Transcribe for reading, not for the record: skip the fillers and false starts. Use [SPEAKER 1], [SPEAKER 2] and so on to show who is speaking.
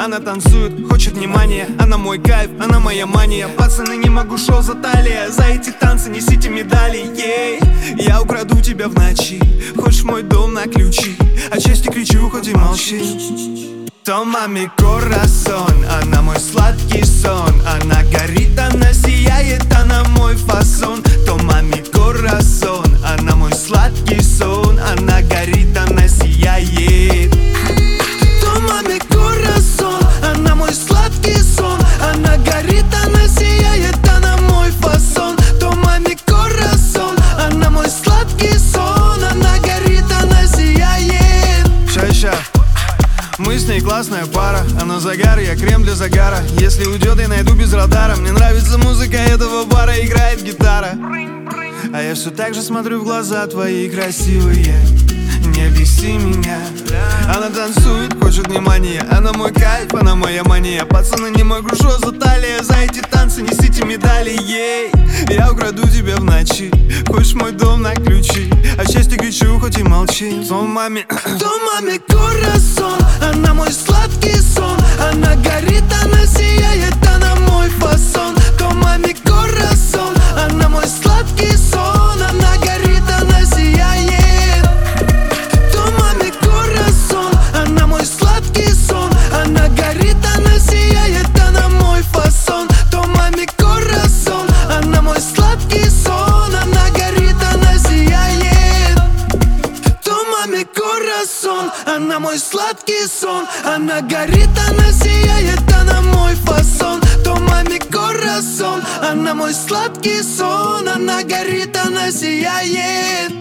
[SPEAKER 1] Она танцует, хочет внимания, она мой кайф, она моя мания. Пацаны, не могу, шоу за талия. За эти танцы несите медали, ей. Я украду тебя в ночи, хочешь мой дом на ключи. Отчасти кричу, хоть и молчи. Тома ми корасон, она мой сладкий сон. Она горит, она сияет, она мой фасон. Тома ми корасон, она мой сладкий сон. Она горит, она сияет. Тома ми корасон, она мой сладкий сон. Она горит, она сияет, она мой фасон. Тома ми корасон, она мой сладкий сон. Она горит, она сияет. Ща. Мы с ней классная пара. Она загар, я крем для загара. Если уйдет, я найду без радара. Мне нравится музыка этого бара, играет гитара. А я все так же смотрю в глаза твои красивые. Не беси меня. Она танцует, хочет внимания. Она мой кайф, она моя мания. Пацаны, не могу, шо за талия. За эти танцы несите медали, ей. Я украду тебя в ночи, хочешь мой дом на ключи. От счастья кричу, хоть и молчи. Тома ми корасон, она мой сладкий сон. Она горит, она сияет, она мой фасон. Тома ми корасон, она мой сладкий сон. Она горит, она сияет. Тома ми корасон, она мой сладкий сон. Она горит, она сияет, она мой фасон. Тома ми корасон, она мой сладкий сон. Она горит, она сияет. Тома ми корасон, она мой сладкий сон. Она горит, она сияет, она мой фасон. Тома ми корасон, она мой сладкий сон. Она горит, она сияет.